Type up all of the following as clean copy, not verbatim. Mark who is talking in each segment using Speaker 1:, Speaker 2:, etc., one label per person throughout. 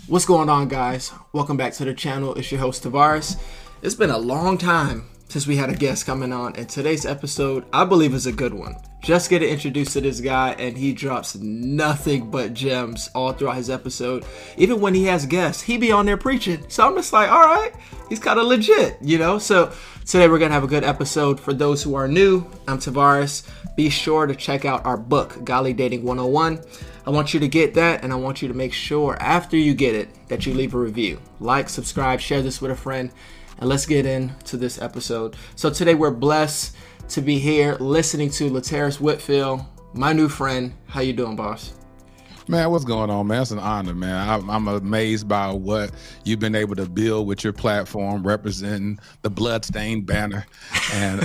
Speaker 1: What's going on, guys? Welcome back to the channel. It's your host Tavares. It's been a long time since we had a guest coming on, and today's episode I believe is a good one. Just getting introduced to this guy, and he drops nothing but gems all throughout his episode. Even when he has guests, he be on there preaching. So I'm just like, all right, he's kind of legit, you know? So today we're gonna have a good episode. For those who are new, I'm Tavares. Be sure to check out our book, Godly Dating 101. I want you to get that, and I want you to make sure after you get it that you leave a review. Like, subscribe, share this with a friend, and let's get into this episode. So today we're blessed to be here listening to Laterris Whitfield, my new friend. How you doing, boss?
Speaker 2: Man, what's going on, man? It's an honor, man. I'm amazed by what you've been able to build with your platform, representing the bloodstained banner. And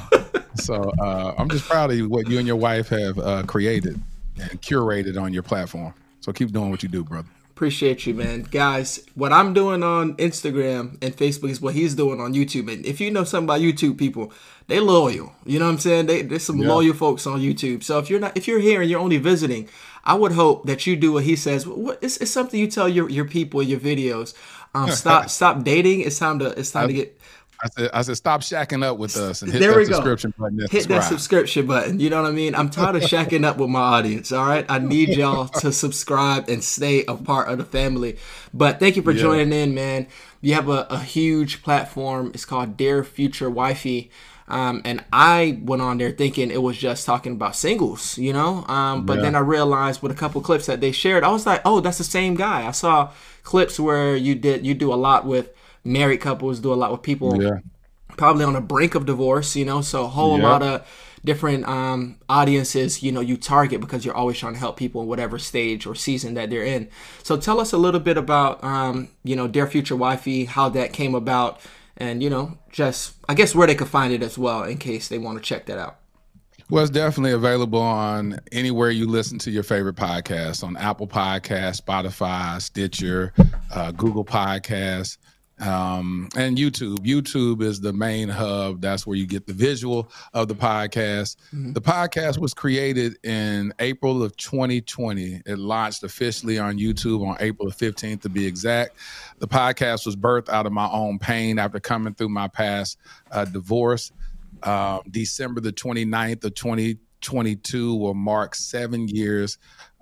Speaker 2: so I'm just proud of what you and your wife have created and curated on your platform. So keep doing what you do, brother.
Speaker 1: Appreciate you, man. Guys, what I'm doing on Instagram and Facebook is what he's doing on YouTube. And if you know something about YouTube people, they loyal. You know what I'm saying? There's some loyal folks on YouTube. So if you're here and you're only visiting, I would hope that you do what he says. It's something you tell your people in your videos. Stop dating. It's time to get.
Speaker 2: I said, stop shacking up with us and hit
Speaker 1: there
Speaker 2: that
Speaker 1: we go.
Speaker 2: subscription button.
Speaker 1: Hit that subscription button. You know what I mean? I'm tired of shacking up with my audience. All right. I need y'all to subscribe and stay a part of the family. But thank you for joining in, man. You have a huge platform. It's called Dear Future Wifey. And I went on there thinking it was just talking about singles, you know? But then I realized with a couple clips that they shared, I was like, oh, that's the same guy. I saw clips where you do a lot with married couples, do a lot with people probably on the brink of divorce, you know? So a whole lot of different audiences, you know, you target because you're always trying to help people in whatever stage or season that they're in. So tell us a little bit about, you know, Dear Future Wifey, how that came about, and, you know, just, I guess, where they could find it as well in case they want to check that out.
Speaker 2: Well, it's definitely available on anywhere you listen to your favorite podcasts, on Apple Podcasts, Spotify, Stitcher, Google Podcasts, and YouTube. YouTube is the main hub. That's where you get the visual of the podcast. Mm-hmm. The podcast was created in April of 2020. It launched officially on YouTube on April the 15th to be exact. The podcast was birthed out of my own pain after coming through my past divorce. December the 29th of 2022 will mark 7 years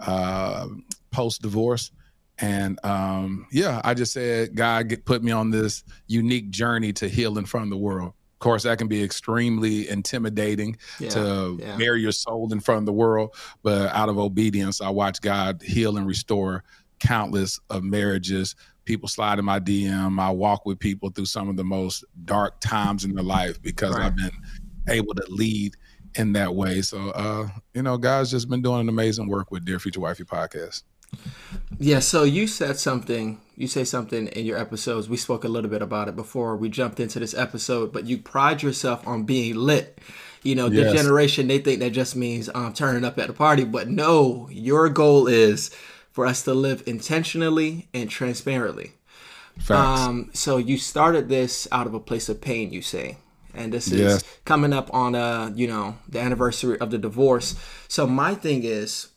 Speaker 2: post-divorce. And I just said, God put me on this unique journey to healing from the world. Of course, that can be extremely intimidating to bare your soul in front of the world. But out of obedience, I watched God heal and restore countless of marriages. People slide in my DM. I walk with people through some of the most dark times in their life because I've been able to lead in that way. So, God's just been doing an amazing work with Dear Future Wifey podcast.
Speaker 1: Yeah, so you say something in your episodes. We spoke a little bit about it before we jumped into this episode, but you pride yourself on being lit. You know, this generation, they think that just means turning up at a party, but no, your goal is for us to live intentionally and transparently. Facts. So you started this out of a place of pain, you say, and this is coming up on the anniversary of the divorce. So my thing is,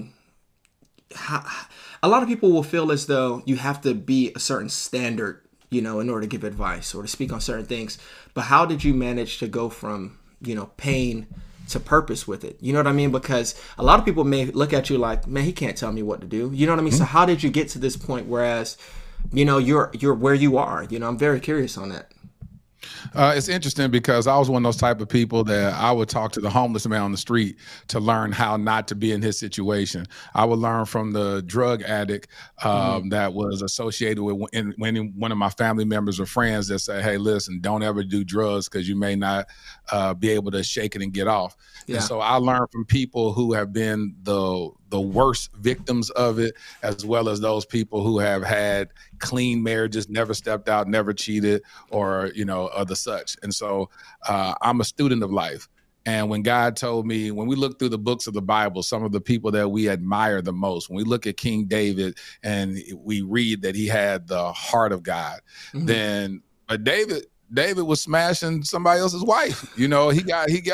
Speaker 1: a lot of people will feel as though you have to be a certain standard, you know, in order to give advice or to speak on certain things. But how did you manage to go from, you know, pain to purpose with it? You know what I mean? Because a lot of people may look at you like, man, he can't tell me what to do. You know what I mean? Mm-hmm. So how did you get to this point? Whereas, you know, you're where you are. You know, I'm very curious on that.
Speaker 2: It's interesting because I was one of those type of people that I would talk to the homeless man on the street to learn how not to be in his situation. I would learn from the drug addict that was associated with when one of my family members or friends that say, hey, listen, don't ever do drugs because you may not be able to shake it and get off. Yeah. And so I learned from people who have been the worst victims of it, as well as those people who have had clean marriages, never stepped out, never cheated, or, you know, other such. And so I'm a student of life. And when God told me, when we look through the books of the Bible, some of the people that we admire the most, when we look at King David and we read that he had the heart of God, then David David was smashing somebody else's wife. You know, he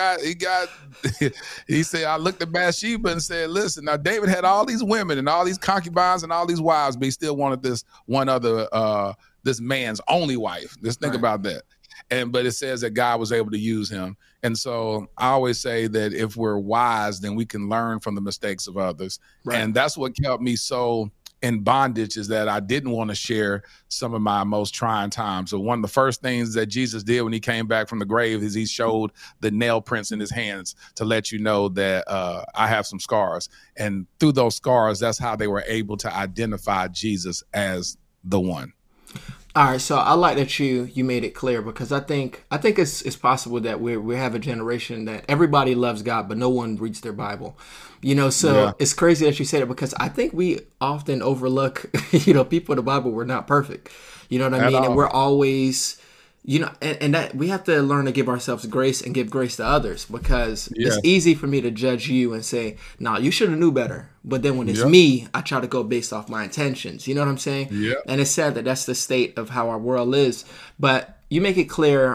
Speaker 2: said, I looked at Bathsheba and said, listen, now David had all these women and all these concubines and all these wives, but he still wanted this one other, this man's only wife. Just think about that. But it says that God was able to use him. And so I always say that if we're wise, then we can learn from the mistakes of others. Right. And that's what kept me so in bondage, is that I didn't want to share some of my most trying times. So one of the first things that Jesus did when he came back from the grave is he showed the nail prints in his hands to let you know that I have some scars. And through those scars, that's how they were able to identify Jesus as the one.
Speaker 1: All right, so I like that you made it clear, because I think it's possible that we have a generation that everybody loves God, but no one reads their Bible. You know, so It's crazy that you said it, because I think we often overlook, people in the Bible were not perfect. You know what I mean? And we're always, and that we have to learn to give ourselves grace and give grace to others, because it's easy for me to judge you and say, nah, you should have knew better. But then when it's me, I try to go based off my intentions. You know what I'm saying? Yeah. And it's sad that that's the state of how our world is. But you make it clear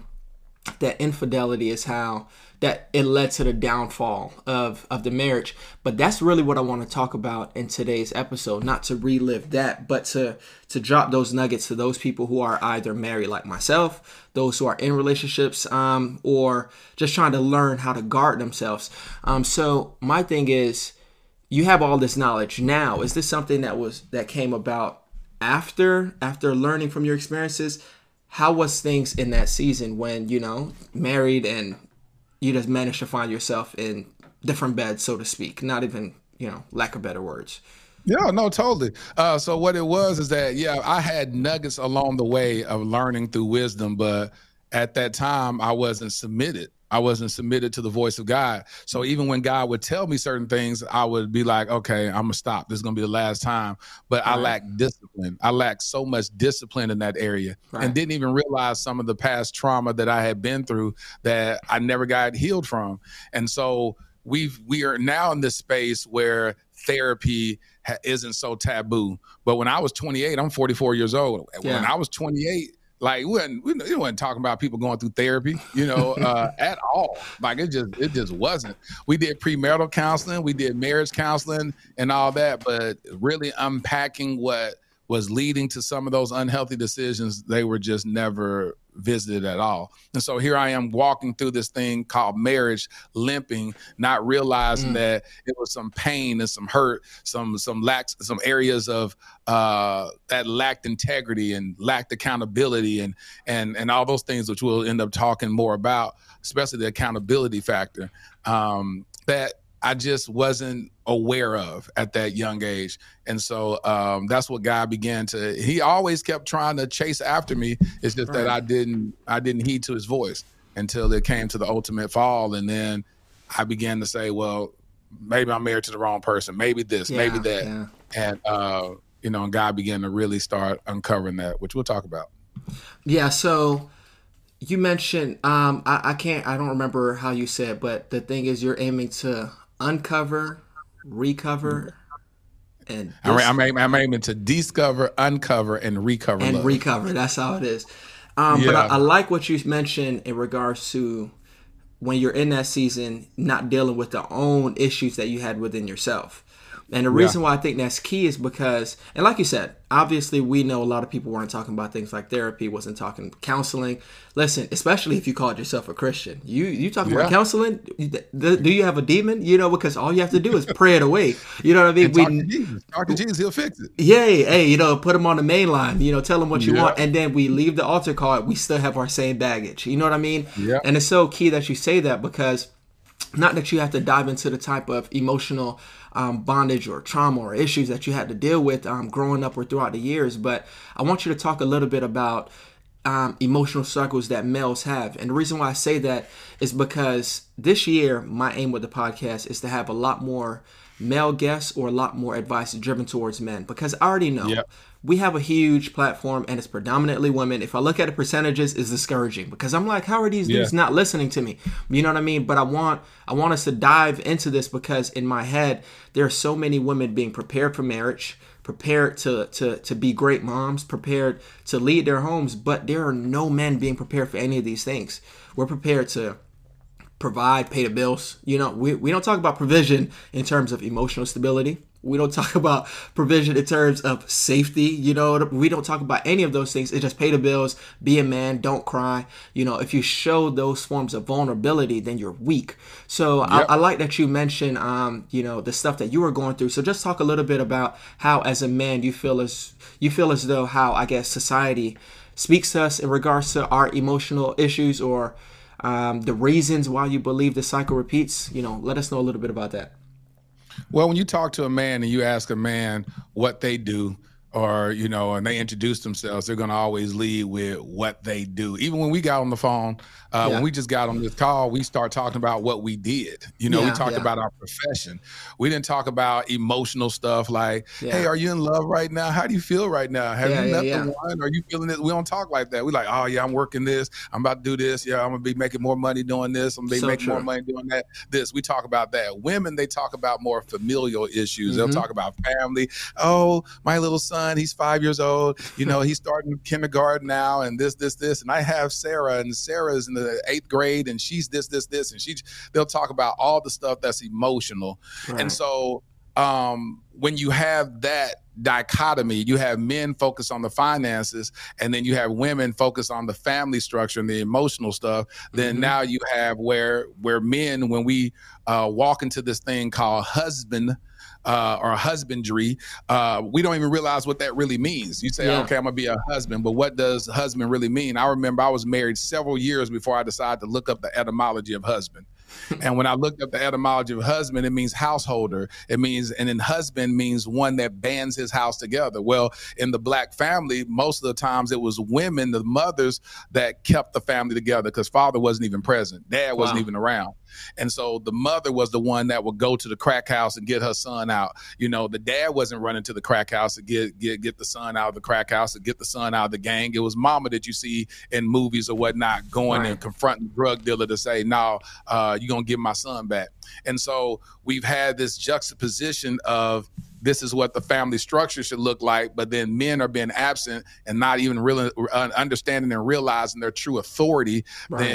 Speaker 1: that infidelity is how that it led to the downfall of the marriage. But that's really what I want to talk about in today's episode, not to relive that, but to drop those nuggets to those people who are either married like myself, those who are in relationships, or just trying to learn how to guard themselves. So my thing is, you have all this knowledge now. Is this something that came about after learning from your experiences? How was things in that season when, married and you just managed to find yourself in different beds, so to speak, not even, lack of better words?
Speaker 2: Yeah, no, totally. So what it was is that, I had nuggets along the way of learning through wisdom, but at that time I wasn't submitted. I wasn't submitted to the voice of God. So even when God would tell me certain things, I would be like, okay, I'm gonna stop. This is gonna be the last time. But I lacked discipline. I lacked so much discipline in that area, and didn't even realize some of the past trauma that I had been through that I never got healed from. And so we are now in this space where therapy isn't so taboo. But when I was 28, I'm 44 years old. When I was 28, like we weren't talking about people going through therapy, at all. Like it just wasn't. We did premarital counseling, we did marriage counseling and all that, but really unpacking what was leading to some of those unhealthy decisions, they were just never visited at all. And so here I am walking through this thing called marriage, limping, not realizing that it was some pain and some hurt, some areas of that lacked integrity and lacked accountability and all those things, which we'll end up talking more about, especially the accountability factor, that I just wasn't aware of at that young age. And so that's what God he always kept trying to chase after me. It's just that I didn't heed to his voice until it came to the ultimate fall. And then I began to say, well, maybe I'm married to the wrong person. Maybe this, maybe that. Yeah. And, and God began to really start uncovering that, which we'll talk about.
Speaker 1: Yeah. So you mentioned, I don't remember how you said, but the thing is you're aiming to uncover, recover, and
Speaker 2: I'm aiming to discover, uncover, and recover.
Speaker 1: And love. Recover. That's how it is. But I like what you mentioned in regards to when you're in that season, not dealing with the own issues that you had within yourself. And the reason why I think that's key is because, and like you said, obviously we know a lot of people weren't talking about things like therapy, wasn't talking counseling. Listen, especially if you called yourself a Christian, you talking about counseling? Do you have a demon? Because all you have to do is pray it away. You know what I mean?
Speaker 2: Talk to Jesus, he'll fix it.
Speaker 1: Yay, hey, put him on the main line. Tell him what you want, and then we leave the altar call. We still have our same baggage. You know what I mean? Yeah. And it's so key that you say that, because not that you have to dive into the type of emotional bondage or trauma or issues that you had to deal with growing up or throughout the years, but I want you to talk a little bit about emotional struggles that males have. And the reason why I say that is because this year, my aim with the podcast is to have a lot more male guests or a lot more advice driven towards men? Because I already know
Speaker 2: Yep.
Speaker 1: we have a huge platform and it's predominantly women. If I look at the percentages, it's discouraging because I'm like, how are these
Speaker 2: Yeah.
Speaker 1: dudes not listening to me? You know what I mean? But I want us to dive into this because in my head, there are so many women being prepared for marriage, prepared to be great moms, prepared to lead their homes, but there are no men being prepared for any of these things. We're prepared to provide, pay the bills. You know, we don't talk about provision in terms of emotional stability. We don't talk about provision in terms of safety. You know, we don't talk about any of those things. It's just pay the bills, be a man, don't cry. You know, if you show those forms of vulnerability, then you're weak. So
Speaker 2: Yep.
Speaker 1: I like that you mentioned, you know, the stuff that you were going through. So just talk a little bit about how, as a man, you feel as though how, I guess, society speaks to us in regards to our emotional issues or the reasons why you believe the cycle repeats. You know, let us know a little bit about that.
Speaker 2: Well, when you talk to a man and you ask a man what they do, or, you know, and they introduce themselves, they're going to always lead with what they do. Even when we got on the phone, when we just got on this call, we start talking about what we did. You know, we talked about our profession. We didn't talk about emotional stuff like, hey, are you in love right now? How do you feel right now? Have you met the one? Are you feeling it? We don't talk like that. We like, oh, yeah, I'm working this. I'm about to do this. Yeah, I'm going to be making more money doing this. I'm going to be making more money doing that. This. We talk about that. Women, they talk about more familial issues. They'll talk about family. Oh, my little son, he's 5 years old. You know, he's starting kindergarten now and this. And I have Sarah, and Sarah's in the 8th grade and she's this. And they'll talk about all the stuff that's emotional. Right. And so when you have that dichotomy, you have men focus on the finances and then you have women focus on the family structure and the emotional stuff. Then now you have where men, when we walk into this thing called husband, or husbandry, we don't even realize what that really means. You say, okay, I'm gonna be a husband, but what does husband really mean? I remember I was married several years before I decided to look up the etymology of husband. And when I looked up the etymology of husband, it means householder. And then husband means one that bands his house together. Well, in the Black family, most of the times it was women, the mothers, that kept the family together because father wasn't even present. Dad wasn't even around. And so the mother was the one that would go to the crack house and get her son out. You know, the dad wasn't running to the crack house to get the son out of the crack house, to get the son out of the gang. It was mama that you see in movies or whatnot going and confronting the drug dealer to say, no, you're going to give my son back. And so we've had this juxtaposition of this is what the family structure should look like, but then men are being absent and not even really understanding and realizing their true authority.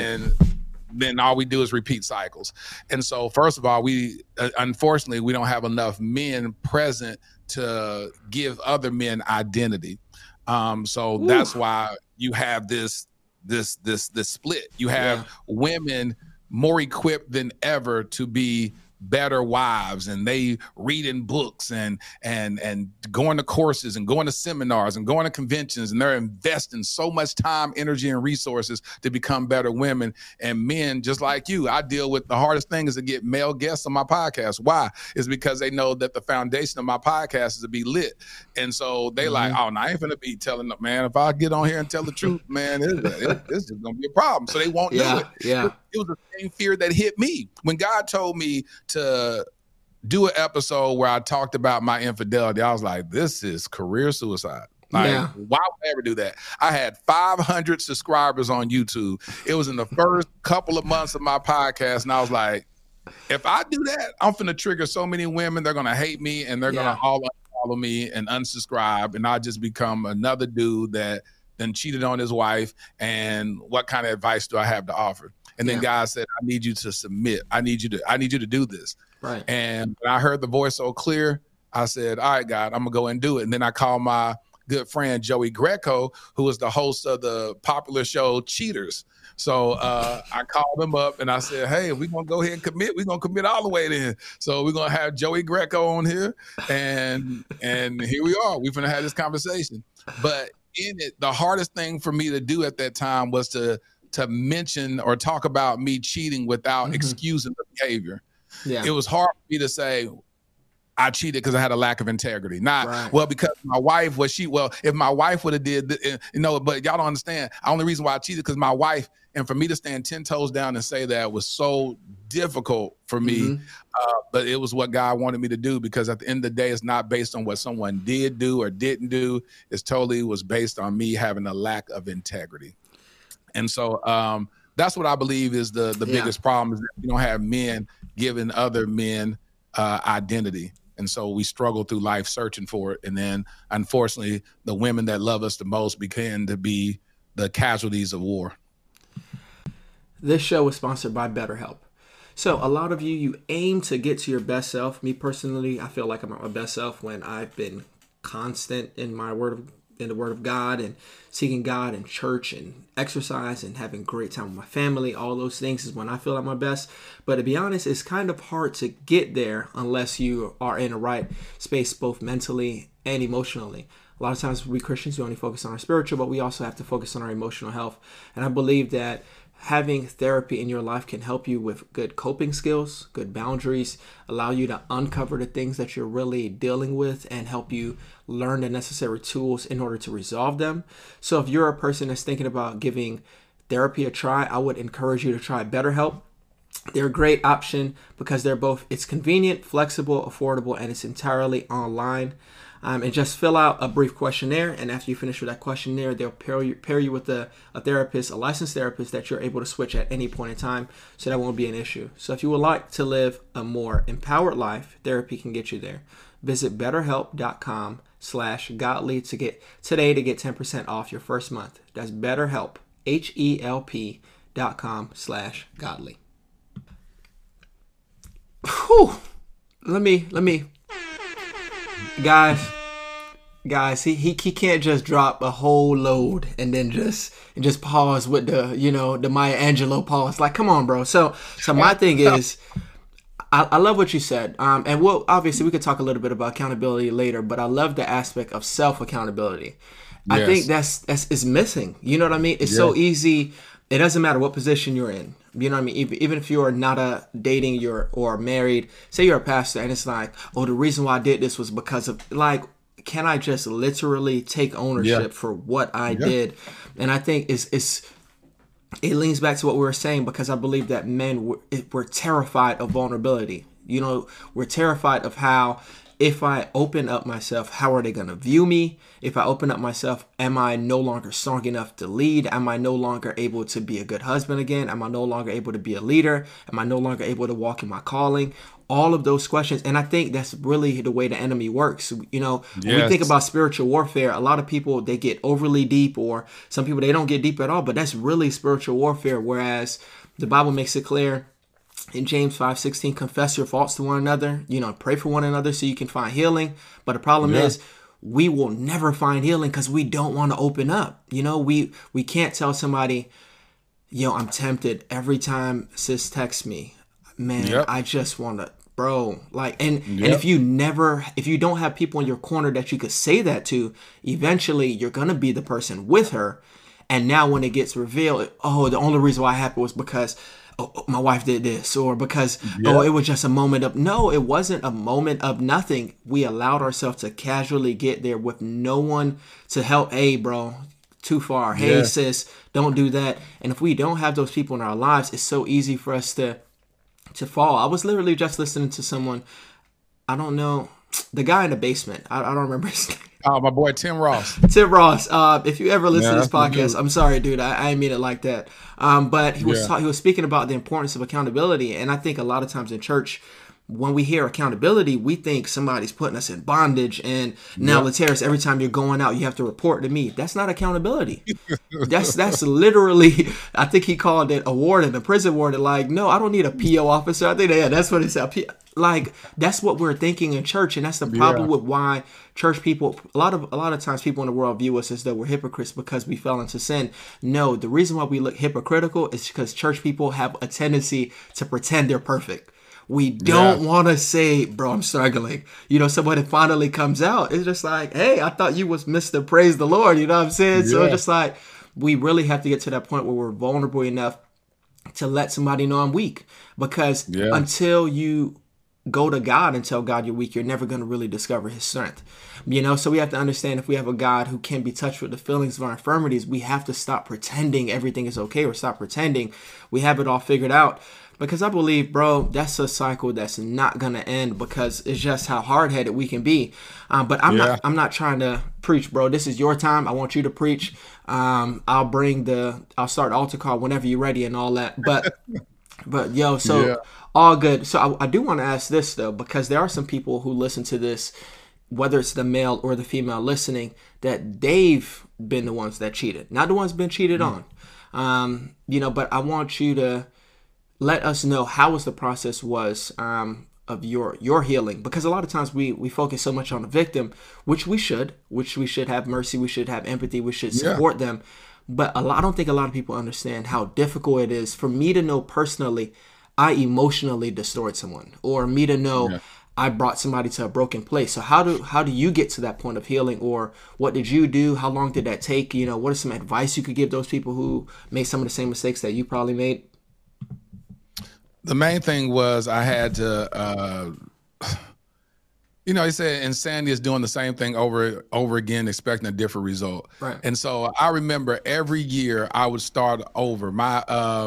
Speaker 2: Then all we do is repeat cycles. And so first of all, we unfortunately, we don't have enough men present to give other men identity. So that's why you have this split. You have women more equipped than ever to be better wives, and they reading books and going to courses and going to seminars and going to conventions, and they're investing so much time, energy, and resources to become better women. And men, just like you, I deal with the hardest thing is to get male guests on my podcast. Why? It's because they know that the foundation of my podcast is to be lit. And so they like, oh, no, I ain't gonna be telling them, man, if I get on here and tell the truth, man, it's just gonna be a problem. So they won't do it.
Speaker 1: Yeah.
Speaker 2: It was the same fear that hit me when God told me to do an episode where I talked about my infidelity. I was like, this is career suicide. Like, why would I ever do that? I had 500 subscribers on YouTube. It was in the first couple of months of my podcast, and I was like, if I do that, I'm finna trigger so many women. They're gonna hate me, and they're gonna all unfollow me and unsubscribe, and I just become another dude that then cheated on his wife. And what kind of advice do I have to offer? And then God said, I need you to submit. I need you to do this.
Speaker 1: Right.
Speaker 2: And when I heard the voice so clear, I said, all right, God, I'm gonna go and do it. And then I called my good friend Joey Greco, who was the host of the popular show Cheaters. So I called him up and I said, hey, we're going to go ahead and commit. We're going to commit all the way then. So we're going to have Joey Greco on here. And here we are. We're going to have this conversation. But in it, the hardest thing for me to do at that time was to mention or talk about me cheating without excusing the behavior. Yeah. It was hard for me to say, I cheated because I had a lack of integrity. Not,
Speaker 1: Right.
Speaker 2: well, because my wife was if my wife would have did, but y'all don't understand. The only reason why I cheated because my wife, and for me to stand 10 toes down and say that was so difficult for me. But it was what God wanted me to do, because at the end of the day, it's not based on what someone did do or didn't do. It's totally was based on me having a lack of integrity. And so that's what I believe is the biggest problem, is that we don't have men giving other men identity. And so we struggle through life searching for it. And then, unfortunately, the women that love us the most begin to be the casualties of war.
Speaker 1: This show is sponsored by BetterHelp. So a lot of you aim to get to your best self. Me personally, I feel like I'm at my best self when I've been constant in the Word of God, and seeking God and church and exercise and having a great time with my family. All those things is when I feel at my best. But to be honest, it's kind of hard to get there unless you are in the right space, both mentally and emotionally. A lot of times we Christians, we only focus on our spiritual, but we also have to focus on our emotional health. And I believe that having therapy in your life can help you with good coping skills, good boundaries, allow you to uncover the things that you're really dealing with, and help you learn the necessary tools in order to resolve them. So if you're a person that's thinking about giving therapy a try, I would encourage you to try BetterHelp. They're a great option because it's convenient, flexible, affordable, and it's entirely online. And just fill out a brief questionnaire, and after you finish with that questionnaire, they'll pair you with a therapist, a licensed therapist that you're able to switch at any point in time, so that won't be an issue. So if you would like to live a more empowered life, therapy can get you there. Visit betterhelp.com/godly to get 10% off your first month. That's BetterHelp, HELP.com/godly. Whew. Let me. Guys, he can't just drop a whole load and then just pause with the Maya Angelou pause. Like, come on, bro. So my thing is, I love what you said. And obviously we could talk a little bit about accountability later, but I love the aspect of self accountability. Yes. I think that's is missing. You know what I mean? It's so easy. It doesn't matter what position you're in. You know what I mean? Even if you're not dating or married, say you're a pastor, and it's like, oh, the reason why I did this was because of, like, can I just literally take ownership for what I did? And I think it leans back to what we were saying, because I believe that men we're terrified of vulnerability. You know, we're terrified of how, if I open up myself, how are they going to view me? If I open up myself, am I no longer strong enough to lead? Am I no longer able to be a good husband again? Am I no longer able to be a leader? Am I no longer able to walk in my calling? All of those questions. And I think that's really the way the enemy works. You know, when we think about spiritual warfare, a lot of people, they get overly deep, or some people, they don't get deep at all, but that's really spiritual warfare. Whereas the Bible makes it clear in James 5:16, confess your faults to one another, pray for one another so you can find healing. But the problem is, we will never find healing because we don't want to open up. We can't tell somebody, I'm tempted every time sis texts me, man, I just want to, bro. Like, and if you don't have people in your corner that you could say that to, eventually you're going to be the person with her. And now when it gets revealed, the only reason why it happened was because my wife did this, or because, it was just a moment of, no, it wasn't a moment of nothing. We allowed ourselves to casually get there with no one to help. Hey, bro, too far. Hey, sis, don't do that. And if we don't have those people in our lives, it's so easy for us to fall. I was literally just listening to someone, I don't know, the guy in the basement. I don't remember his name.
Speaker 2: Oh, my boy, Tim Ross.
Speaker 1: Tim Ross. If you ever listen to this podcast, I'm sorry, dude. I didn't mean it like that. But he was speaking about the importance of accountability. And I think a lot of times in church, when we hear accountability, we think somebody's putting us in bondage. And now, Lateris, every time you're going out, you have to report to me. That's not accountability. That's literally, I think he called it a warden, a prison warden. Like, no, I don't need a PO officer. I think that's what it said. Like, that's what we're thinking in church, and that's the problem with why church people, a lot of times people in the world view us as though we're hypocrites because we fell into sin. No, the reason why we look hypocritical is because church people have a tendency to pretend they're perfect. We don't want to say, bro, I'm struggling. Somebody finally comes out. It's just like, hey, I thought you was Mr. Praise the Lord. You know what I'm saying? So it's just like, we really have to get to that point where we're vulnerable enough to let somebody know I'm weak. Because until you go to God and tell God you're weak, you're never going to really discover his strength. So we have to understand, if we have a God who can be touched with the feelings of our infirmities, we have to stop pretending everything is okay, or stop pretending we have it all figured out. Because I believe, bro, that's a cycle that's not going to end, because it's just how hard-headed we can be. But I'm not trying to preach, bro. This is your time. I want you to preach. I'll start the altar call whenever you're ready and all that. But yo, all good. So I do want to ask this, though, because there are some people who listen to this, whether it's the male or the female listening, that they've been the ones that cheated, not the ones been cheated on. But I want you to let us know how was the process was of your healing, because a lot of times we focus so much on the victim, which we should have mercy, we should have empathy, we should support them. But I don't think a lot of people understand how difficult it is for me to know personally I emotionally destroyed someone, or me to know I brought somebody to a broken place. So how do you get to that point of healing, or what did you do? How long did that take? What is some advice you could give those people who made some of the same mistakes that you probably made?
Speaker 2: The main thing was I had to, he said insanity is doing the same thing over again, expecting a different result.
Speaker 1: Right.
Speaker 2: And so I remember every year I would start over. My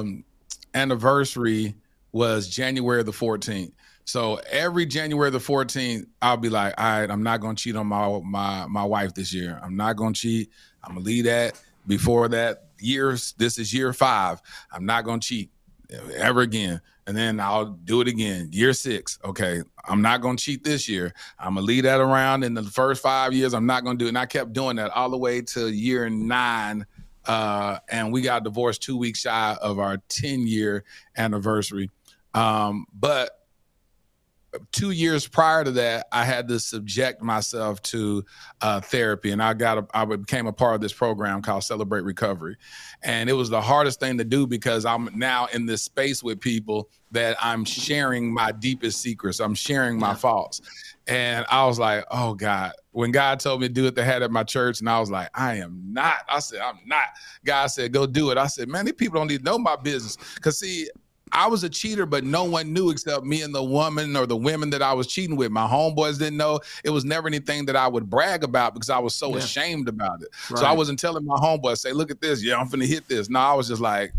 Speaker 2: anniversary was January the 14th. So every January the 14th, I'll be like, all right, I'm not going to cheat on my wife this year. I'm not going to cheat. I'm going to leave that. Before that, this is year 5. I'm not going to cheat ever again. And then I'll do it again. Year 6. Okay, I'm not going to cheat this year. I'm going to leave that around. In the first 5 years, I'm not going to do it. And I kept doing that all the way to year 9. And we got divorced 2 weeks shy of our 10-year anniversary. But 2 years prior to that, I had to subject myself to therapy, and I became a part of this program called Celebrate Recovery. And it was the hardest thing to do, because I'm now in this space with people that I'm sharing my deepest secrets. I'm sharing my faults. And I was like, oh God, when God told me to do it, they had it at my church, and I was like, I'm not. God said, go do it. I said, man, these people don't need to know my business. Because see, I was a cheater, but no one knew except me and the woman or the women that I was cheating with. My homeboys didn't know. It was never anything that I would brag about, because I was so ashamed about it. Right. So I wasn't telling my homeboys, say, look at this. Yeah, I'm finna hit this. No, I was just like,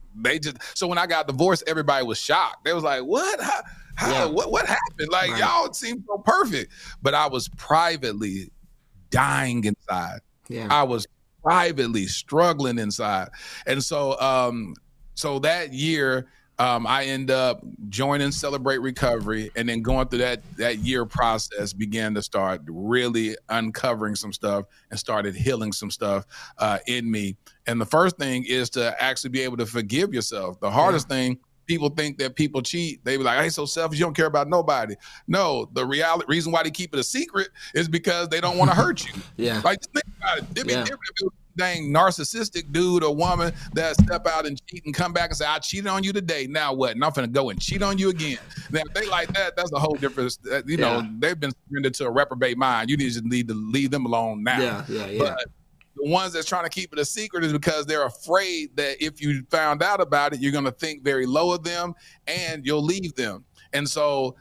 Speaker 2: so when I got divorced, everybody was shocked. They was like, what? What happened? Like, y'all seem so perfect. But I was privately dying inside. Yeah. I was privately struggling inside. And so, so that year, I end up joining Celebrate Recovery, and then going through that year process began to start really uncovering some stuff and started healing some stuff in me. And the first thing is to actually be able to forgive yourself. The hardest thing, people think that people cheat. They be like, hey, so selfish, you don't care about nobody. No, the reason why they keep it a secret is because they don't want to hurt you. Like, just think about it. It'd be different if it was dang narcissistic dude or woman that step out and cheat and come back and say, I cheated on you today. Now what? And I'm finna go and cheat on you again. Now, if they like that, that's a whole different, know, they've been surrendered to a reprobate mind. You need to leave them alone now. But the ones that's trying to keep it a secret is because they're afraid that if you found out about it, you're going to think very low of them and you'll leave them. And so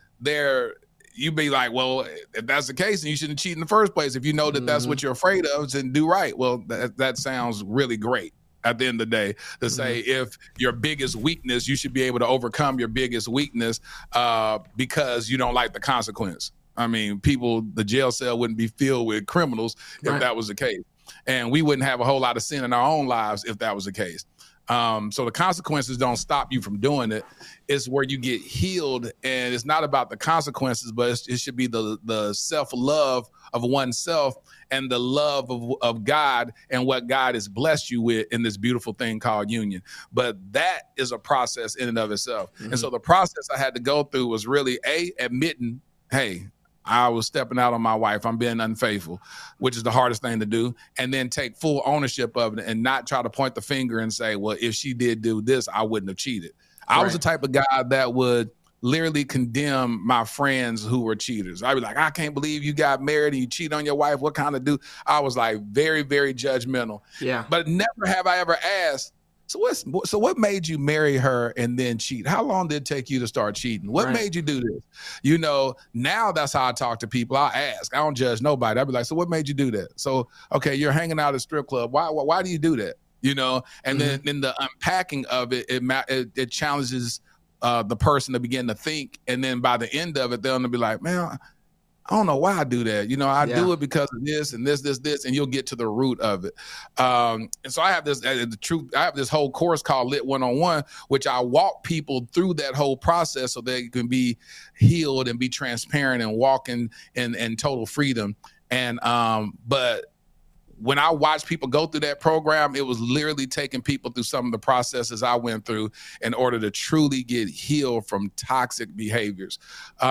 Speaker 2: you'd be like, well, if that's the case, then you shouldn't cheat in the first place. If you know that that's what you're afraid of, then do right. Well, that sounds really great at the end of the day to say, if your biggest weakness, you should be able to overcome your biggest weakness because you don't like the consequence. I mean, the jail cell wouldn't be filled with criminals if that was the case. And we wouldn't have a whole lot of sin in our own lives if that was the case. So the consequences don't stop you from doing it. It's where you get healed, and it's not about the consequences, but it should be the self-love of oneself and the love of God and what God has blessed you with in this beautiful thing called union. But that is a process in and of itself. And so the process I had to go through was really admitting, hey, I was stepping out on my wife. I'm being unfaithful, which is the hardest thing to do. And then take full ownership of it and not try to point the finger and say, well, if she did do this, I wouldn't have cheated. I was the type of guy that would literally condemn my friends who were cheaters. I'd be like, I can't believe you got married and you cheat on your wife. What kind of dude? I was like very, very judgmental. Yeah. But never have I ever asked, So what made you marry her and then cheat? How long did it take you to start cheating? What made you do this? You know, now that's how I talk to people. I ask. I don't judge nobody. I'll be like, so what made you do that? So, okay, you're hanging out at a strip club. Why do you do that? You know, and then in the unpacking of it, it challenges the person to begin to think. And then by the end of it, they'll be like, man, I don't know why I do that. You know, I do it because of this and this, and you'll get to the root of it. And so I have this, I have this whole course called Lit 101, which I walk people through that whole process so they can be healed and be transparent and walk in total freedom. And, but when I watch people go through that program, it was literally taking people through some of the processes I went through in order to truly get healed from toxic behaviors.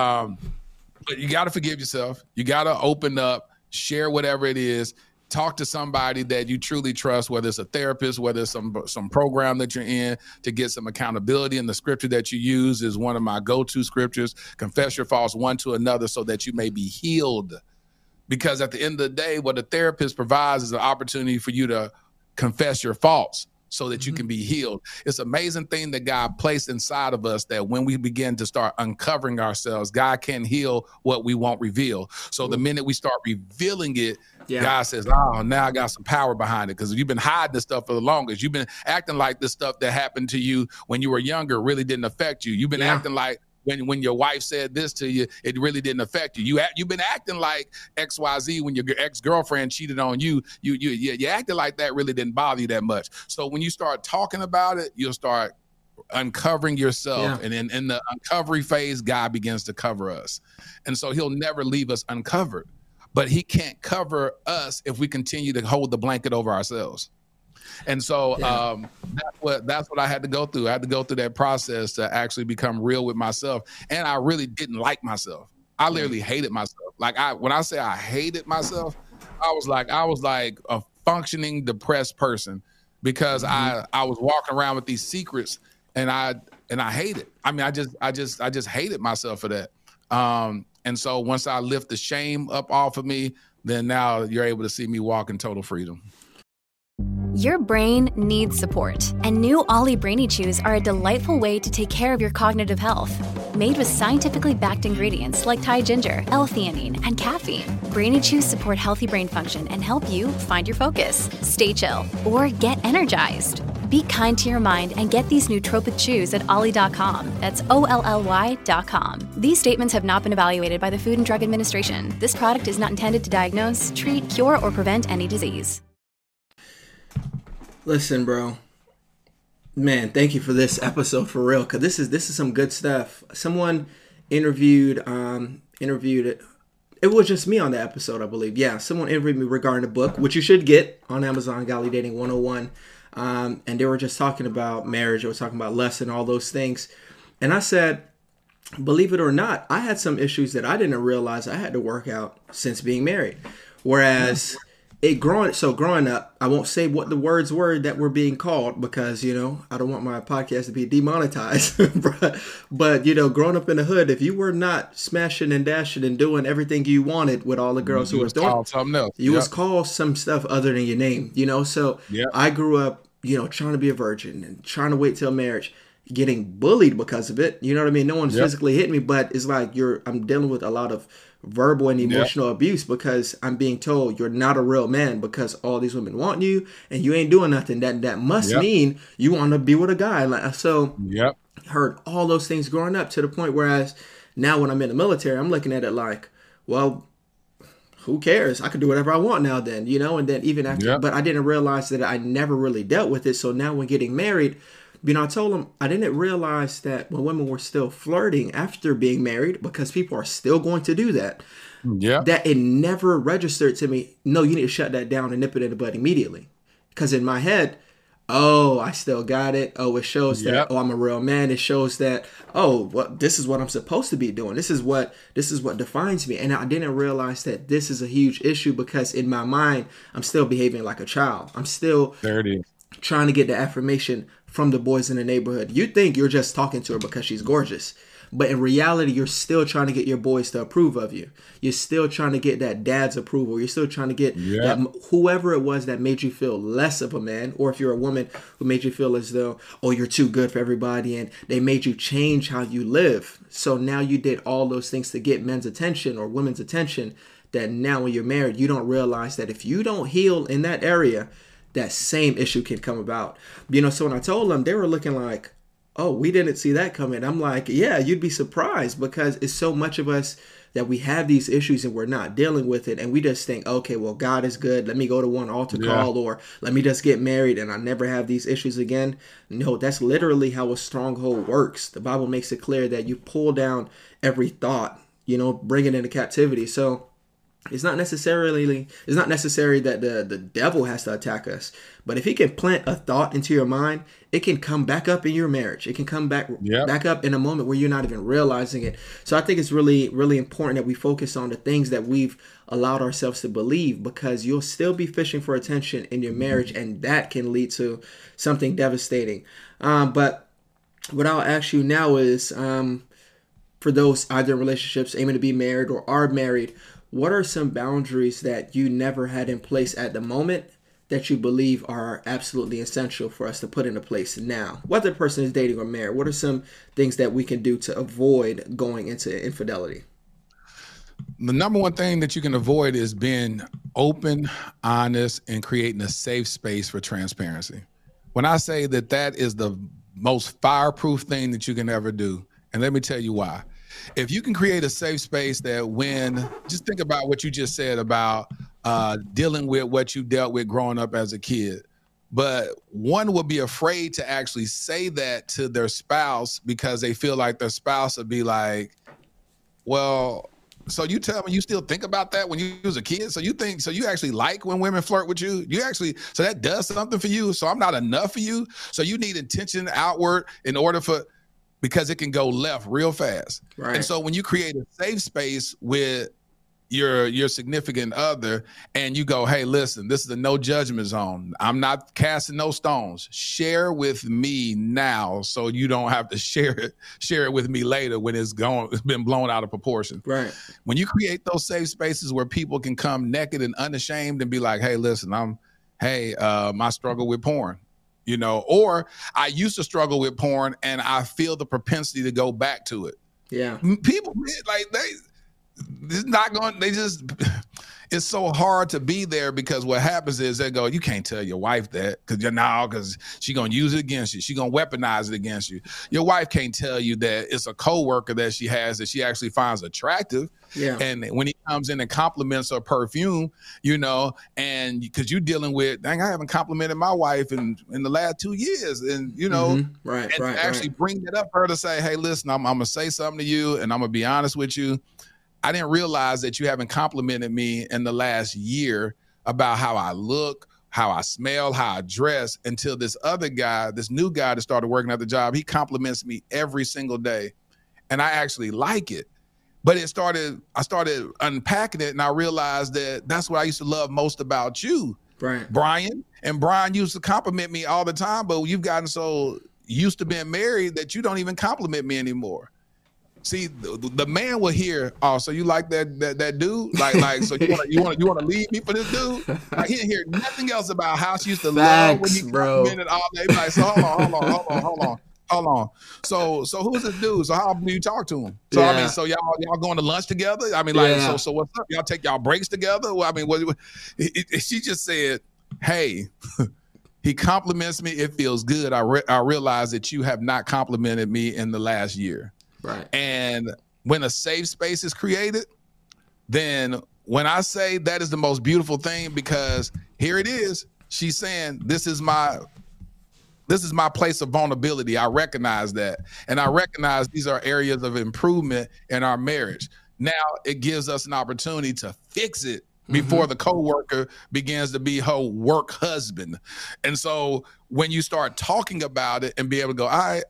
Speaker 2: But you got to forgive yourself. You got to open up, share whatever it is, talk to somebody that you truly trust, whether it's a therapist, whether it's some program that you're in, to get some accountability. And the scripture that you use is one of my go-to scriptures: confess your faults one to another so that you may be healed. Because at the end of the day, what a therapist provides is an opportunity for you to confess your faults so that you can be healed. It's an amazing thing that God placed inside of us, that when we begin to start uncovering ourselves, God can heal what we won't reveal. So the minute we start revealing it, God says, oh, now I got some power behind it. Because you've been hiding this stuff for the longest. You've been acting like this stuff that happened to you when you were younger really didn't affect you. You've been acting like when your wife said this to you, it really didn't affect you. You've been acting like XYZ when your ex-girlfriend cheated on you. You acted like that really didn't bother you that much. So when you start talking about it, you'll start uncovering yourself. And in the uncovery phase, God begins to cover us. And so he'll never leave us uncovered. But he can't cover us if we continue to hold the blanket over ourselves. And so that's what I had to go through. I had to go through that process to actually become real with myself. And I really didn't like myself. I literally hated myself. Like when I say I hated myself, I was like a functioning depressed person, because I was walking around with these secrets and I hate it. I mean, I just hated myself for that. And so once I lift the shame up off of me, then now you're able to see me walk in total freedom.
Speaker 3: Your brain needs support, and new Ollie Brainy Chews are a delightful way to take care of your cognitive health. Made with scientifically backed ingredients like Thai ginger, L-theanine, and caffeine, Brainy Chews support healthy brain function and help you find your focus, stay chill, or get energized. Be kind to your mind and get these nootropic chews at ollie.com. That's OLLY.com. These statements have not been evaluated by the Food and Drug Administration. This product is not intended to diagnose, treat, cure, or prevent any disease.
Speaker 1: Listen, bro, man, thank you for this episode, for real, because this is some good stuff. Someone interviewed it. It was just me on the episode, I believe. Yeah, someone interviewed me regarding a book, which you should get on Amazon, Godly Dating 101. And they were just talking about marriage. They were talking about lust and all those things. And I said, believe it or not, I had some issues that I didn't realize I had to work out since being married. Whereas growing up, I won't say what the words were that were being called, because, you know, I don't want my podcast to be demonetized. but, you know, growing up in the hood, if you were not smashing and dashing and doing everything you wanted with all the girls who was doing, you was called some stuff other than your name, you know? So I grew up, you know, trying to be a virgin and trying to wait till marriage, getting bullied because of it. You know what I mean? No one physically hit me, but it's like I'm dealing with a lot of verbal and emotional abuse, because I'm being told you're not a real man because all these women want you and you ain't doing nothing. That must mean you want to be with a guy. So heard all those things growing up, to the point whereas now when I'm in the military, I'm looking at it like, well, who cares? I can do whatever I want now then, you know? And then even after, but I didn't realize that I never really dealt with it. So now when getting married, you know, I told him I didn't realize that when women were still flirting after being married, because people are still going to do that, that it never registered to me, no, you need to shut that down and nip it in the bud immediately. Because in my head, oh, I still got it. Oh, it shows that, oh, I'm a real man. It shows that, oh, well, this is what I'm supposed to be doing. This is what defines me. And I didn't realize that this is a huge issue, because in my mind, I'm still behaving like a child. I'm still trying to get the affirmation from the boys in the neighborhood. You think you're just talking to her because she's gorgeous, But in reality, you're still trying to get your boys to approve of you. You're still trying to get that dad's approval. You're still trying to get that whoever it was that made you feel less of a man, or if you're a woman who made you feel as though, oh, you're too good for everybody, and they made you change how you live. So now you did all those things to get men's attention or women's attention, that now when you're married, you don't realize that if you don't heal in that area, that same issue can come about. So when I told them, they were looking like, oh, we didn't see that coming. I'm like, yeah, you'd be surprised, because it's so much of us that we have these issues and we're not dealing with it. And we just think, okay, well, God is good. Let me go to one altar call, or let me just get married and I never have these issues again. No, that's literally how a stronghold works. The Bible makes it clear that you pull down every thought, bring it into captivity. So it's not necessary that the devil has to attack us. But if he can plant a thought into your mind, it can come back up in your marriage. It can come back up in a moment where you're not even realizing it. So I think it's really, really important that we focus on the things that we've allowed ourselves to believe, because you'll still be fishing for attention in your marriage, and that can lead to something devastating. But what I'll ask you now is, for those either in relationships aiming to be married or are married, what are some boundaries that you never had in place at the moment that you believe are absolutely essential for us to put into place now? Whether the person is dating or married, what are some things that we can do to avoid going into infidelity?
Speaker 2: The number one thing that you can avoid is being open, honest, and creating a safe space for transparency. When I say that is the most fireproof thing that you can ever do, and let me tell you why. If you can create a safe space just think about what you just said about dealing with what you dealt with growing up as a kid. But one would be afraid to actually say that to their spouse, because they feel like their spouse would be like, well, so you tell me you still think about that when you was a kid? So you actually like when women flirt with you? So that does something for you? So I'm not enough for you? So you need intention outward because it can go left real fast. Right. And so when you create a safe space with your significant other and you go, hey, listen, this is a no judgment zone. I'm not casting no stones. Share with me now so you don't have to share it with me later when it's been blown out of proportion.
Speaker 1: Right.
Speaker 2: When you create those safe spaces where people can come naked and unashamed and be like, hey, listen, my struggle with porn. Or I used to struggle with porn and I feel the propensity to go back to it.
Speaker 1: Yeah.
Speaker 2: People, it's so hard to be there, because what happens is they go, you can't tell your wife that because she's going to use it against you. She's going to weaponize it against you. Your wife can't tell you that it's a coworker that she has that she actually finds attractive.
Speaker 1: Yeah.
Speaker 2: And when he comes in and compliments her perfume, and because you're dealing with, dang, I haven't complimented my wife in the last 2 years. And, bring it up for her to say, hey, listen, I'm going to say something to you and I'm going to be honest with you. I didn't realize that you haven't complimented me in the last year about how I look, how I smell, how I dress, until this new guy that started working at the job, he compliments me every single day. And I actually like it. But I started unpacking it, and I realized that that's what I used to love most about you,
Speaker 1: right,
Speaker 2: Brian. And Brian used to compliment me all the time, but you've gotten so used to being married that you don't even compliment me anymore. See, the man will hear, oh, so you like that dude? Like, so you want to leave me for this dude? Like, he didn't hear nothing else about how she used to love when you complimented all day. Like, so hold on. So who's this dude? So how do you talk to him? So I mean, so y'all going to lunch together? I mean, so what's up? Y'all take y'all breaks together? Well, I mean, she just said, hey. He compliments me. It feels good. I realize that you have not complimented me in the last year.
Speaker 1: Right.
Speaker 2: And when a safe space is created, then when I say that is the most beautiful thing, because here it is, she's saying, this is my place of vulnerability. I recognize that. And I recognize these are areas of improvement in our marriage. Now it gives us an opportunity to fix it before the coworker begins to be her work husband. And so when you start talking about it and be able to go,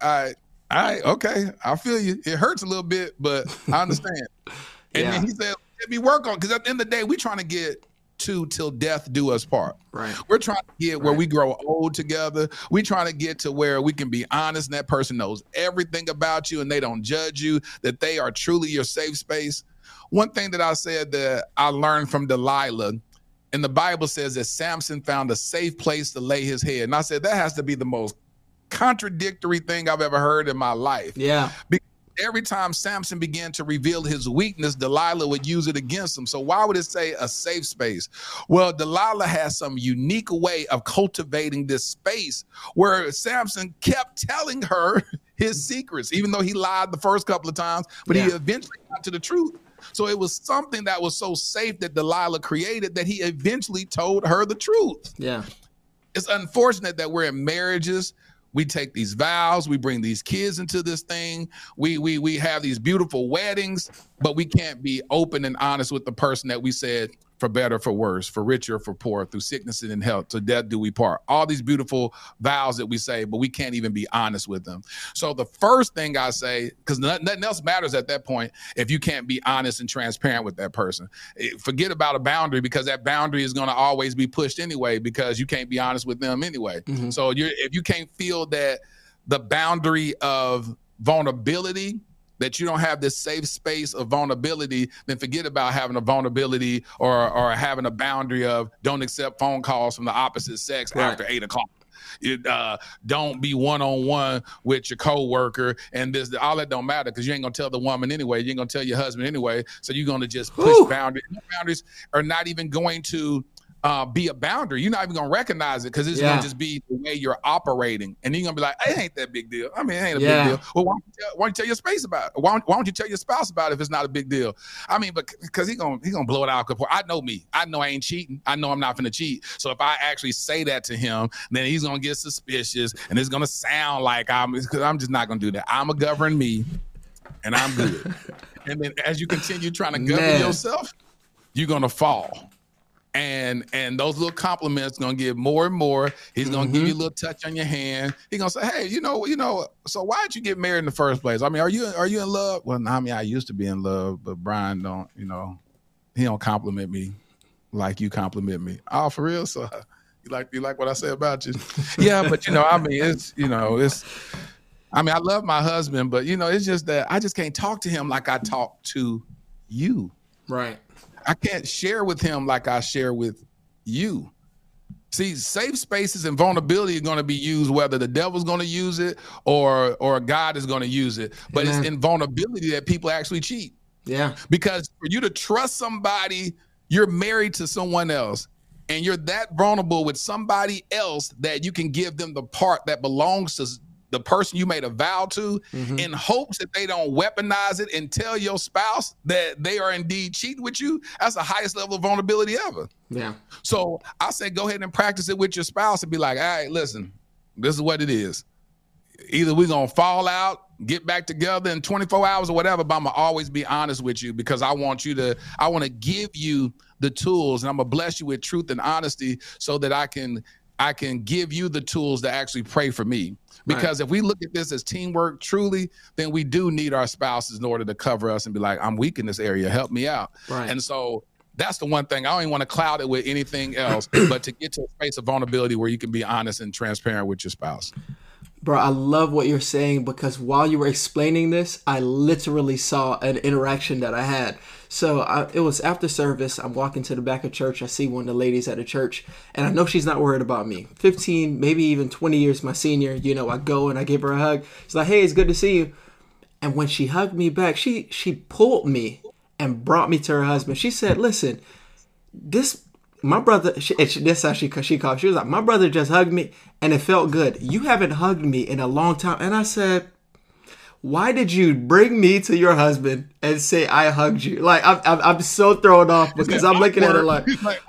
Speaker 2: okay, I feel you. It hurts a little bit, but I understand. And then he said, let me work on, because at the end of the day, we're trying to get to till death do us part.
Speaker 1: Right.
Speaker 2: We're trying to get where we grow old together. We're trying to get to where we can be honest and that person knows everything about you and they don't judge you, that they are truly your safe space. One thing that I said that I learned from Delilah, and the Bible says that Samson found a safe place to lay his head. And I said, that has to be the most contradictory thing I've ever heard in my life.
Speaker 1: Yeah.
Speaker 2: Because every time Samson began to reveal his weakness, Delilah would use it against him. So why would it say a safe space? Well, Delilah has some unique way of cultivating this space where Samson kept telling her his secrets, even though he lied the first couple of times, but he eventually got to the truth. So it was something that was so safe that Delilah created that he eventually told her the truth.
Speaker 1: Yeah.
Speaker 2: It's unfortunate that we're in marriages. We take these vows, we bring these kids into this thing. We have these beautiful weddings, but we can't be open and honest with the person that we said, for better, for worse, for richer, for poor, through sickness and in health, to death do we part. All these beautiful vows that we say, but we can't even be honest with them. So the first thing I say, because nothing else matters at that point, if you can't be honest and transparent with that person. Forget about a boundary, because that boundary is going to always be pushed anyway, because you can't be honest with them anyway. Mm-hmm. So if you can't feel that the boundary of vulnerability, that you don't have this safe space of vulnerability, then forget about having a vulnerability or having a boundary of don't accept phone calls from the opposite sex after 8 o'clock. Don't be one-on-one with your coworker, and all that don't matter, because you ain't gonna tell the woman anyway. You ain't gonna tell your husband anyway. So you're gonna just push boundaries. Boundaries are not even going to be a boundary. You're not even gonna recognize it, because it's gonna just be the way you're operating, and you're gonna be like, "It ain't that big deal." I mean, it ain't a big deal. Well, why don't you tell your space about it? Why don't you tell your spouse about it if it's not a big deal? I mean, but because he's gonna blow it out. I know me. I know I ain't cheating. I know I'm not gonna cheat. So if I actually say that to him, then he's gonna get suspicious, and it's gonna sound like I'm just not gonna do that. I'm gonna govern me, and I'm good. And then as you continue trying to govern yourself, you're gonna fall. And those little compliments gonna get more and more. He's gonna give you a little touch on your hand. He's gonna say, "Hey, you know, so why did you get married in the first place? I mean, are you in love?" Well, I mean, I used to be in love, but Brian he don't compliment me like you compliment me. Oh, for real? So you like what I say about you? Yeah, but I mean, I love my husband, but it's just that I just can't talk to him like I talk to you.
Speaker 1: Right.
Speaker 2: I can't share with him like I share with you. See, safe spaces and vulnerability are going to be used, whether the devil's going to use it or God is going to use it. But it's in vulnerability that people actually cheat.
Speaker 1: Yeah. Because
Speaker 2: for you to trust somebody, you're married to someone else, and you're that vulnerable with somebody else that you can give them the part that belongs to the person you made a vow to, in hopes that they don't weaponize it and tell your spouse that they are indeed cheating with you. That's the highest level of vulnerability ever. Yeah. So I say, go ahead and practice it with your spouse and be like, all right, listen, this is what it is. Either we're going to fall out, get back together in 24 hours or whatever, but I'm going to always be honest with you, because I want to give you the tools, and I'm going to bless you with truth and honesty so that I can give you the tools to actually pray for me. Because if we look at this as teamwork truly, then we do need our spouses in order to cover us and be like, I'm weak in this area, help me out. Right. And so that's the one thing. I don't even want to cloud it with anything else, but to get to a space of vulnerability where you can be honest and transparent with your spouse.
Speaker 1: Bro, I love what you're saying, because while you were explaining this, I literally saw an interaction that I had. So it was after service. I'm walking to the back of church. I see one of the ladies at the church, and I know she's not worried about me. 15, maybe even 20 years my senior. I go and I give her a hug. She's like, "Hey, it's good to see you." And when she hugged me back, she pulled me and brought me to her husband. She said, "Listen, my brother," this how she called. She was like, "My brother just hugged me, and it felt good. You haven't hugged me in a long time." And I said, "Why did you bring me to your husband and say I hugged you?" Like I'm so thrown off, because I'm looking at her like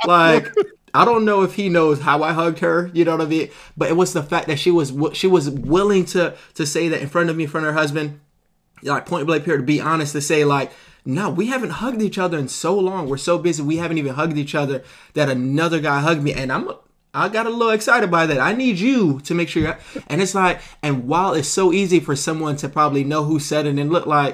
Speaker 1: I don't know if he knows how I hugged her. You know what I mean? But it was the fact that she was willing to say that in front of me, in front of her husband, like point blank period, to be honest, to say like, "No, we haven't hugged each other in so long. We're so busy. We haven't even hugged each other that another guy hugged me." And I got a little excited by that. I need you to make sure. And it's like, and while it's so easy for someone to probably know who said it and look like,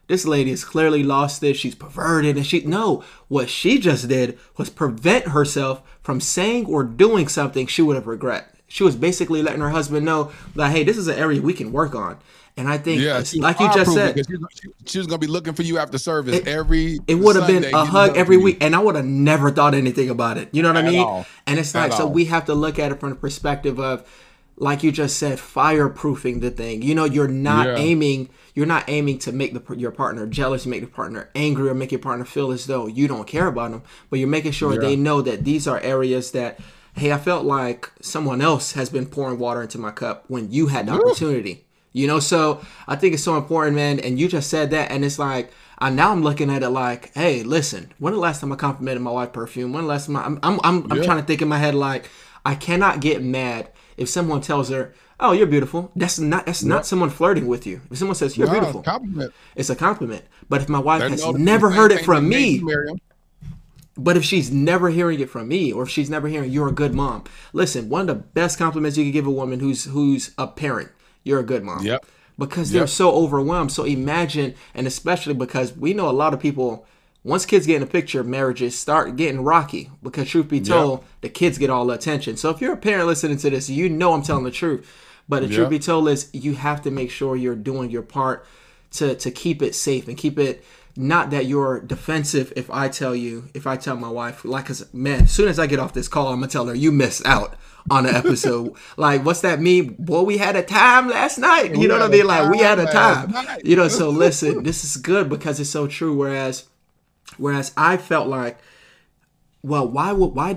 Speaker 1: this lady has clearly lost it. She's perverted. And what she just did was prevent herself from saying or doing something she would have regret. She was basically letting her husband know that, hey, this is an area we can work on. And I think, like you just said,
Speaker 2: she was going to be looking for you after service It
Speaker 1: would have been a hug every week, and I would have never thought anything about it. You know what I mean? And it's like, so we have to look at it from the perspective of, like you just said, fireproofing the thing. You're not aiming to make your partner jealous, make the partner angry, or make your partner feel as though you don't care about them. But you're making sure they know that these are areas that, hey, I felt like someone else has been pouring water into my cup when you had the opportunity. So I think it's so important, man. And you just said that, and it's like, now I'm looking at it like, hey, listen, when the last time I complimented my wife perfume? When the last time I'm trying to think in my head, like, I cannot get mad if someone tells her, oh, you're beautiful. That's not someone flirting with you. If someone says you're beautiful, it's a compliment. But if my wife has never heard it from me, but if she's never hearing it from me, or if she's never hearing you're a good mom, listen, one of the best compliments you can give a woman who's a parent, you're a good mom. Yep. Because they're so overwhelmed. So imagine, and especially because we know a lot of people, once kids get in the picture, marriages start getting rocky. Because truth be told, the kids get all the attention. So if you're a parent listening to this, I'm telling the truth. But the truth be told is, you have to make sure you're doing your part to keep it safe and keep it, not that you're defensive. If I tell my wife, like, cause man, as soon as I get off this call, I'm gonna tell her you missed out on an episode. Like, what's that mean? Boy, we had a time last night. You know what I mean? Like, we had a time. So listen, this is good because it's so true. Whereas I felt like, well, why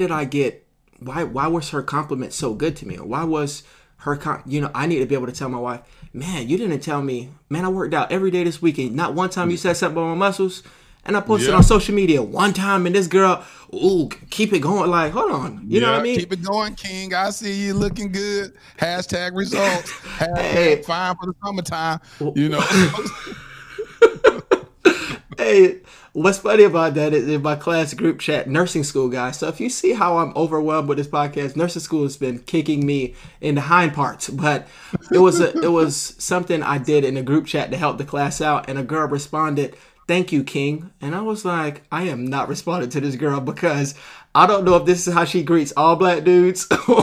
Speaker 1: was her compliment so good to me? Or why was her, I need to be able to tell my wife, man, you didn't tell me, man, I worked out every day this weekend. Not one time you said something about my muscles. And I posted on social media one time, and this girl, keep it going. Like, hold on. You know what I mean?
Speaker 2: Keep it going, King. I see you looking good. Hashtag results. Hashtag fine for the summertime.
Speaker 1: Hey, what's funny about that is in my class group chat, nursing school guys. So if you see how I'm overwhelmed with this podcast, nursing school has been kicking me in the hind parts. But it was something I did in a group chat to help the class out, and a girl responded, "Thank you, King." And I was like, I am not responding to this girl because I don't know if this is how she greets all black dudes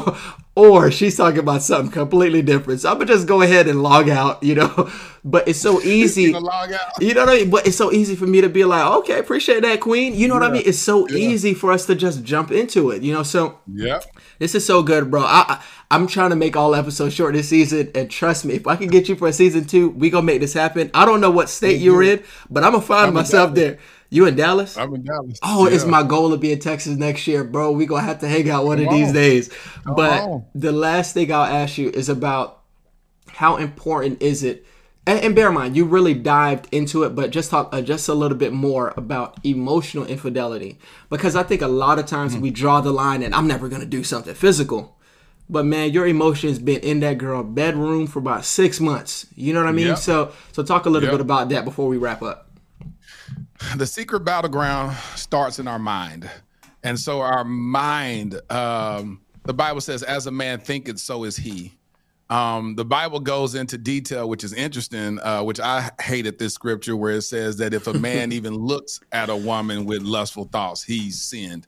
Speaker 1: or she's talking about something completely different. So I'm going to just go ahead and log out, But it's so easy.
Speaker 2: Log out.
Speaker 1: You know what I mean? But it's so easy for me to be like, okay, appreciate that, Queen. You know what I mean? It's so easy for us to just jump into it, So this is so good, bro. I'm trying to make all episodes short this season, and trust me, if I can get you for a season 2, we gonna make this happen. I don't know what state you're in, but I'm gonna find myself there. You in Dallas?
Speaker 2: I'm in Dallas.
Speaker 1: Oh, it's my goal to be in Texas next year, bro. We gonna have to hang out one of these days. But the last thing I'll ask you is about how important is it? And bear in mind, you really dived into it, but just talk just a little bit more about emotional infidelity, because I think a lot of times we draw the line, and I'm never gonna do something physical. But man, your emotions been in that girl bedroom for about 6 months. You know what I mean? Yep. So talk a little bit about that before we wrap up.
Speaker 2: The secret battleground starts in our mind. And so our mind, the Bible says, as a man thinketh, so is he. The Bible goes into detail, which is interesting, which I hated this scripture where it says that if a man even looks at a woman with lustful thoughts, he's sinned.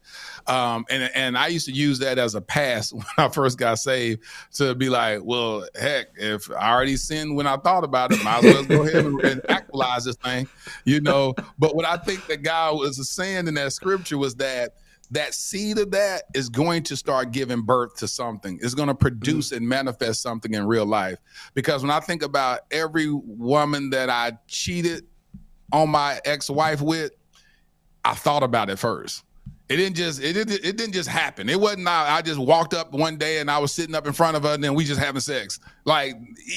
Speaker 2: And I used to use that as a pass when I first got saved to be like, well, heck, if I already sinned when I thought about it, might as well go ahead and actualize this thing, But what I think that God was saying in that scripture was that seed of that is going to start giving birth to something. It's going to produce and manifest something in real life. Because when I think about every woman that I cheated on my ex-wife with, I thought about it first. It didn't just happen. It wasn't I just walked up one day and I was sitting up in front of her and then we just having sex. Like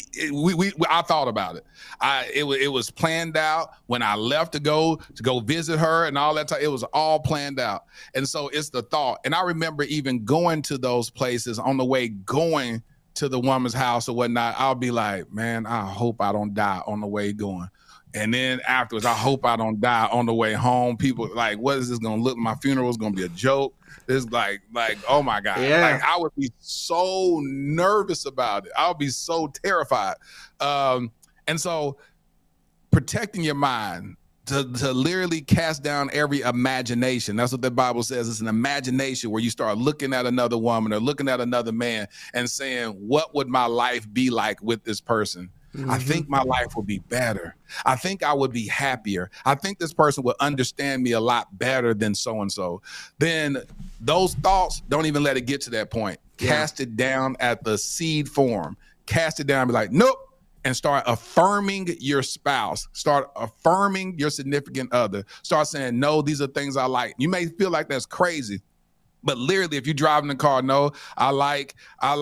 Speaker 2: I thought about it. It was planned out when I left to go visit her and all that time. It was all planned out. And so it's the thought. And I remember even going to those places on the way going to the woman's house or whatnot. I'll be like, man, I hope I don't die on the way going. And then afterwards, I hope I don't die on the way home. People like, what is this going to look? My funeral is going to be a joke. It's like, oh my God.
Speaker 1: Yeah.
Speaker 2: Like I would be so nervous about it. I would be so terrified. And so protecting your mind to literally cast down every imagination. That's what the Bible says. It's an imagination where you start looking at another woman or looking at another man and saying, what would my life be like with this person? I think my life would be better. I think I would be happier. I think this person would understand me a lot better than so-and-so. Then those thoughts, don't even let it get to that point. Cast it down at the seed form. Cast it down and be like, nope. And start affirming your spouse. Start affirming your significant other. Start saying, no, these are things I like. You may feel like that's crazy, but literally, if you drive in the car, no, I like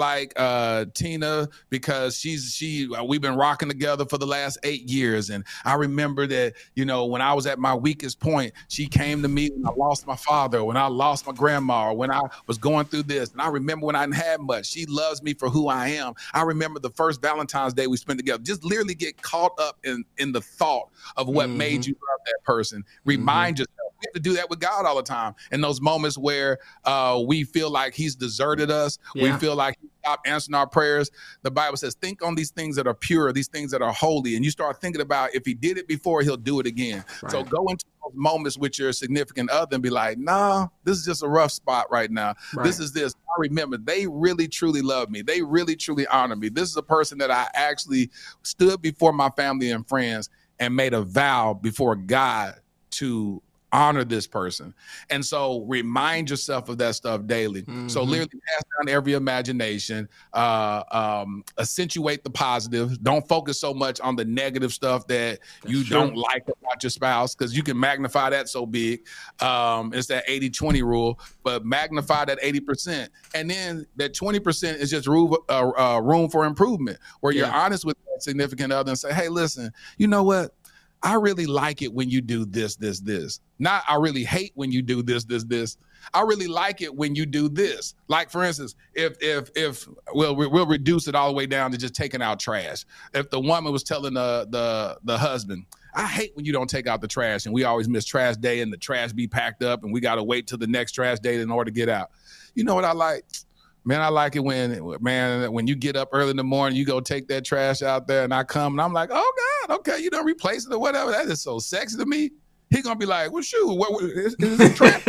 Speaker 2: Tina because we've been rocking together for the last 8 years. And I remember that, when I was at my weakest point, she came to me when I lost my father, when I lost my grandma, or when I was going through this. And I remember when I didn't have much, she loves me for who I am. I remember the first Valentine's Day we spent together. Just literally get caught up in the thought of what made you love that person. Remind yourself. We have to do that with God all the time. In those moments where we feel like he's deserted us, we feel like he stopped answering our prayers. The Bible says, think on these things that are pure, these things that are holy. And you start thinking about if he did it before, he'll do it again. Right. So go into those moments with your significant other and be like, nah, this is just a rough spot right now. Right. This is this. I remember they really, truly love me. They really, truly honor me. This is a person that I actually stood before my family and friends and made a vow before God to honor this person. And so remind yourself of that stuff daily. So literally cast down every imagination, accentuate the positive. Don't focus so much on the negative stuff that you don't like about your spouse, because you can magnify that so big. It's that 80-20 rule, but magnify that 80%. And then that 20% is just room for improvement, where you're honest with that significant other and say, hey, listen, you know what? I really like it when you do this, this, this. Not I really hate when you do this, this, this. I really like it when you do this. Like, for instance, if we'll reduce it all the way down to just taking out trash. If the woman was telling the husband, I hate when you don't take out the trash, and we always miss trash day and the trash be packed up and we got to wait till the next trash day in order to get out. You know what I like? Man, I like it when you get up early in the morning, you go take that trash out there, and I come and I'm like, oh God, okay, you don't replace it or whatever. That is so sexy to me. He gonna be like, well, shoot, what is this trash?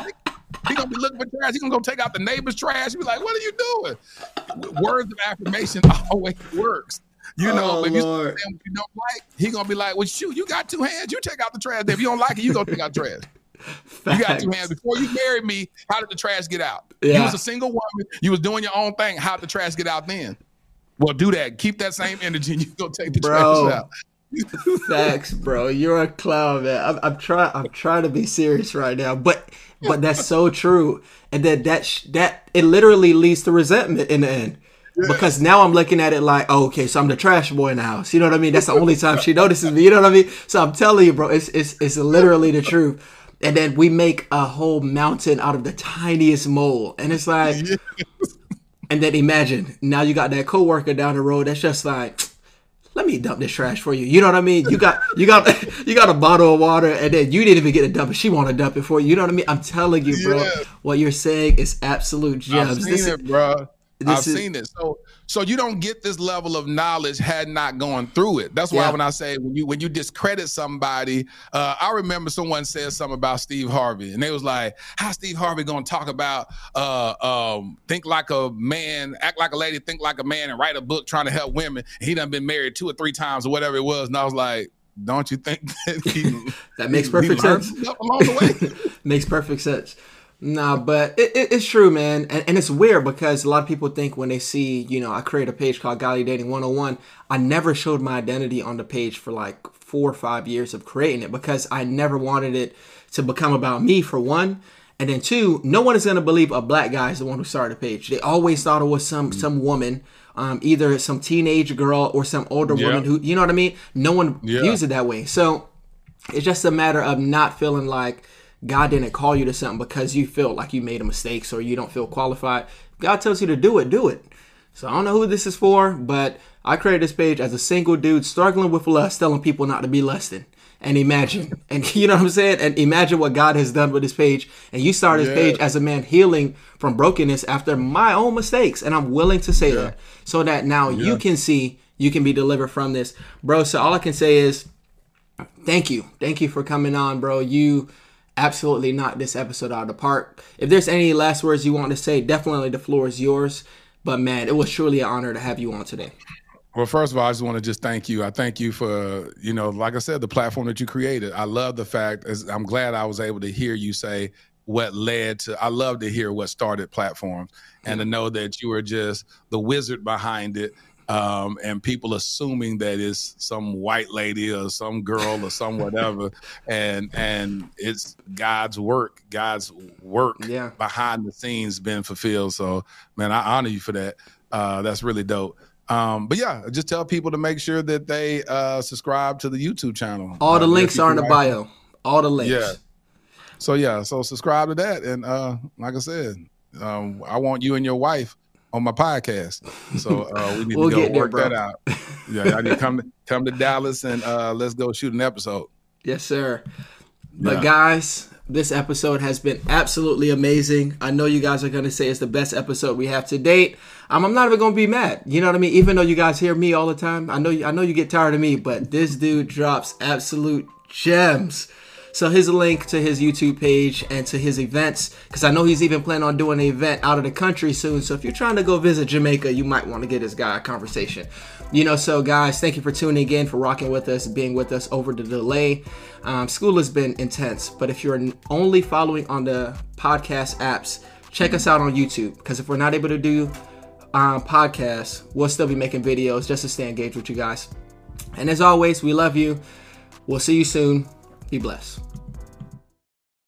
Speaker 2: He gonna be looking for trash. He gonna go take out the neighbor's trash. He be like, what are you doing? Words of affirmation always works. If you say what you don't like, he gonna be like, well, shoot, you got two hands. You take out the trash. If you don't like it, you go take out trash. Facts. You got two hands. Before you married me, how did the trash get out? Yeah. You was a single woman. You was doing your own thing. How did the trash get out then? Well, do that. Keep that same energy and you go take the trash out.
Speaker 1: Facts, bro. You're a clown, man. I'm trying to be serious right now, but that's so true. And then that it literally leads to resentment in the end. Yeah. Because now I'm looking at it like, oh, okay, so I'm the trash boy in the house. You know what I mean? That's the only time she notices me. You know what I mean? So I'm telling you, bro, it's literally the truth. And then we make a whole mountain out of the tiniest mole. And it's like, and then imagine, now you got that coworker down the road that's just like, let me dump this trash for you. You know what I mean? You got a bottle of water, and then you didn't even get to dump it. She want to dump it for you. You know what I mean? I'm telling you, bro, what you're saying is absolute gems.
Speaker 2: I've seen it, bro. I've seen it. So you don't get this level of knowledge had not gone through it. That's why when I say when you discredit somebody, I remember someone said something about Steve Harvey, and they was like, "How Steve Harvey gonna talk about think like a man, act like a lady, think like a man, and write a book trying to help women? And he done been married 2 or 3 times or whatever it was." And I was like, "Don't you think that
Speaker 1: that makes perfect sense?"
Speaker 2: Along the way,
Speaker 1: makes perfect sense. Nah, but it's true, man. And it's weird because a lot of people think when they see, I create a page called Godly Dating 101, I never showed my identity on the page for like 4 or 5 years of creating it because I never wanted it to become about me, for one. And then 2, no one is going to believe a black guy is the one who started the page. They always thought it was some woman, either some teenage girl or some older woman who, you know what I mean? No one views it that way. So it's just a matter of not feeling like God didn't call you to something because you feel like you made a mistake or you don't feel qualified. God tells you to do it, do it. So I don't know who this is for, but I created this page as a single dude struggling with lust, telling people not to be lusting. And imagine, and you know what I'm saying? And imagine what God has done with this page. And you started this page as a man healing from brokenness after my own mistakes. And I'm willing to say that so that now you can see, you can be delivered from this. Bro, so all I can say is, Thank you for coming on, bro. You absolutely knocked this episode out of the park. If there's any last words you want to say, definitely the floor is yours. But man, it was truly an honor to have you on today.
Speaker 2: Well, first of all, I just want to just thank you. I thank you for, like I said, the platform that you created. I love the fact, I'm glad I was able to hear you say what led to, I love to hear what started platforms and to know that you were just the wizard behind it. And people assuming that it's some white lady or some girl or some whatever, and it's God's work behind the scenes been fulfilled. So, man, I honor you for that. That's really dope. But yeah, just tell people to make sure that they subscribe to the YouTube channel.
Speaker 1: All the links are in the bio. All the links.
Speaker 2: Yeah. So subscribe to that, and like I said, I want you and your wife on my podcast. So we need to go work that out. Yeah, I need to come to Dallas and let's go shoot an episode.
Speaker 1: Yes, sir. But guys, this episode has been absolutely amazing. I know you guys are going to say it's the best episode we have to date. I'm not even going to be mad. You know what I mean? Even though you guys hear me all the time, I know you get tired of me, but this dude drops absolute gems. So here's a link to his YouTube page and to his events, because I know he's even planning on doing an event out of the country soon. So if you're trying to go visit Jamaica, you might want to get this guy a conversation. So guys, thank you for tuning in, for rocking with us, being with us over the delay. School has been intense, but if you're only following on the podcast apps, check us out on YouTube, because if we're not able to do podcasts, we'll still be making videos just to stay engaged with you guys. And as always, we love you. We'll see you soon. Be blessed.